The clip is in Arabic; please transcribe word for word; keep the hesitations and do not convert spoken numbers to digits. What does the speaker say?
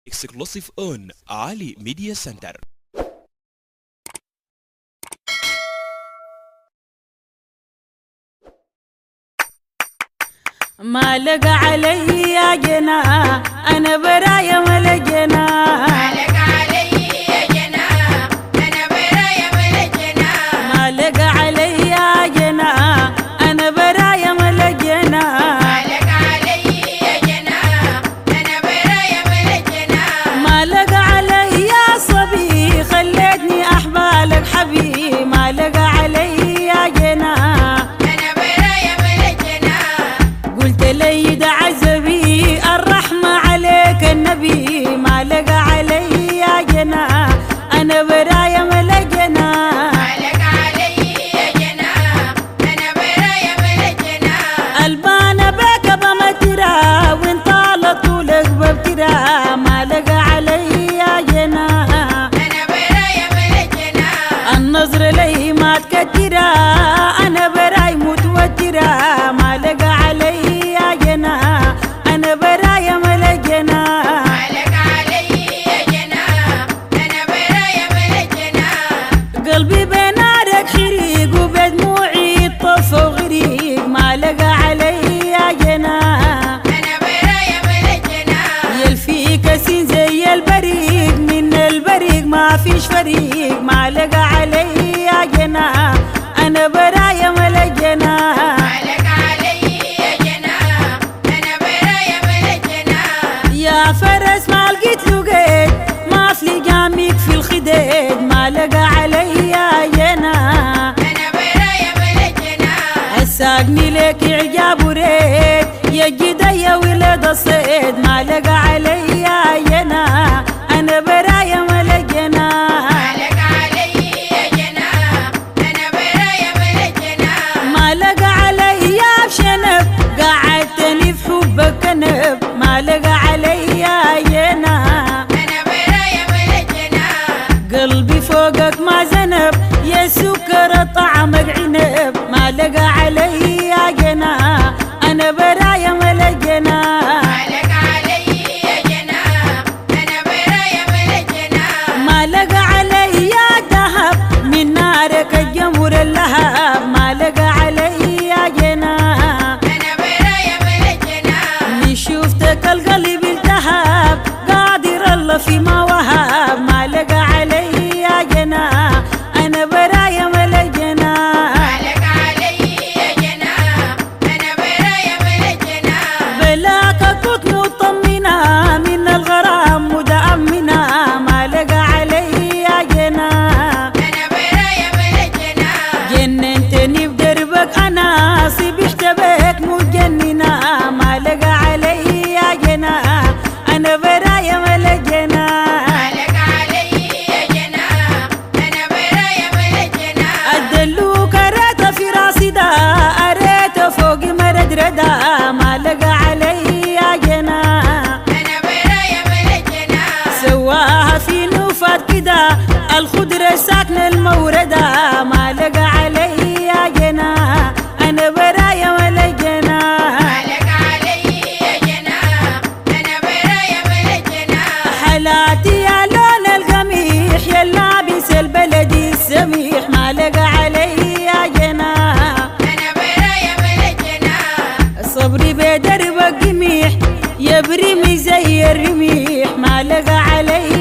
Exclusive on Ali Media Center. ما لقى علي يا جنا أنا برايا ولا جنا. ما لقى علي يا جنا أنا برايا ولا جنا. ما لقى علي يا جنا أنا برايا ولا جنا. ما لقى علي يا جنا أنا برايا ولا جنا. ما لقى علي يا صبي خليتني أحبالك حبيبي. ما لقى علي يا جنا أنا برايا ولا جنا. قلت لي ده عزبي الرحمة عليك النبي. ما لقى علي يا جنا أنا برايا ولا جنا. ما لقى علي يا جنا أنا برايا ولا جنا. البانا بك بمترا وين طالت طولك ببترا. ما لقى علي يا جنا أنا برايا ولا جنا. النظر لي ما تكترا أنا براي متوترا. ما لقى علي يا جنا أنا برايا ولا جنا. ما لقى علي يا جنا أنا برايا ولا جنا. قلبي بنارك حريق وبدموعي طف وغريق. ما لقى علي يا جنا أنا برايا ولا جنا. يلفيك سين زي البريق من البريق ما فيش فريق. ما لقى علي يا جنا أنا برايا ولا جنا. ما لقى علي يا جنا أنا برايا ولا جنا. يا فرس ما لقيت له قيد ما في جامك في الخديد. ما لقى علي يا جنا أنا برايا ولا جنا. الساقني لك إعجاب وريد يا جدي ولد الصيد. ما لقى علي يا جنا أنا برايا ولا جنا. ما لقى علي يا جنا أنا برايا ولا جنا. ما لقى علي يا بشنب قعدتني في حبك كنب. ما لقى علي يا جنا أنا برايا ولا جنا. قلبي فوقك ما زنب يا سكر طعمك عنب. ما لقى علي يا جنا أنا برايا ولا جنا. ما لقى علي يا جنا أنا برايا ولا جنا. ما لقى علي يا ذهب من نارك الجمر اللهب. ما لقى علي يا جنا أنا برايا ولا جنا. من شوفتك القلب التهب قادر الله فيما وهب. ما لقى علي يا جنا أنا برايا ولا جنا. ما لقى علي يا جنا أنا برايا ولا جنا. بلاك كنت مطمنة من الغرام متأمنة. ما لقى علي يا جنا أنا برايا ولا جنا. جننتني بدربك أنا صبي اشتبك مجننة. ما لقى علي يا جنا أنا برايا ولا جنا. ما لقى علي يا جنا أنا برايا ولا جنا. الدلوك أريته في راسي دا أريته فوق مرد ردا. ما لقى علي يا جنا أنا برايا ولا جنا. سواها في نوفات كده الخضرة ساكنة الموردة. ما لقى علي يا جنا أنا برايا ولا جنا. ما لقى علي يا جنا أنا برايا ولا جنا. حالاتي يا لون القميح يا لابس البلدي السميح. ما لقى علي يا جنا أنا برايا ولا جنا. صبري بدربك قميح يبرمي زي الرميح. ما لقى علي